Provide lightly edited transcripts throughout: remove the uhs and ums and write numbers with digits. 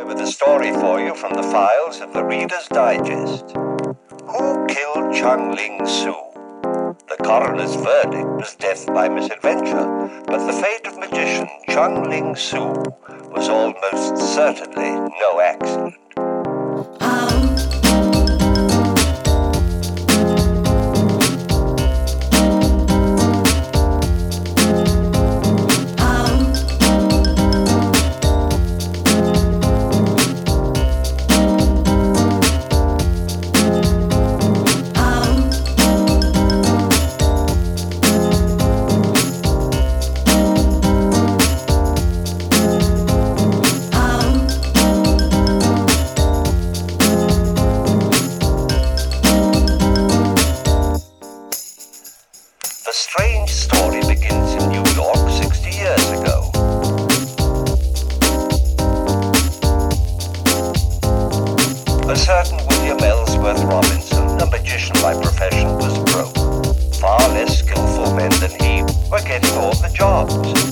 with a story for you from the files of the Reader's Digest. Who killed Chung Ling Soo? The coroner's verdict was death by misadventure, but the fate of magician Chung Ling Soo was almost certainly no accident. The strange story begins in New York 60 years ago. A certain William Ellsworth Robinson, a magician by profession, was broke. Far less skillful men than he were getting all the jobs.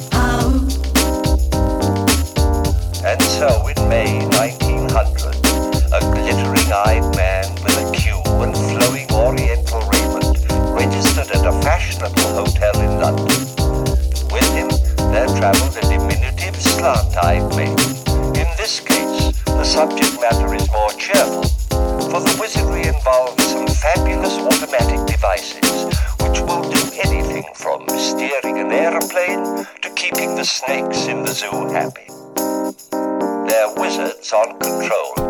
And so in May 1900, a glittering-eyed man with a queue and flowing oriental raiment registered at a fashionable hotel in London. With him, there travelled a diminutive, slant-eyed maiden. In this case, the subject matter is more cheerful, for the wizardry involves some fabulous automatic devices which will do anything from steering an aeroplane to keeping the snakes in the zoo happy. They're wizards on control.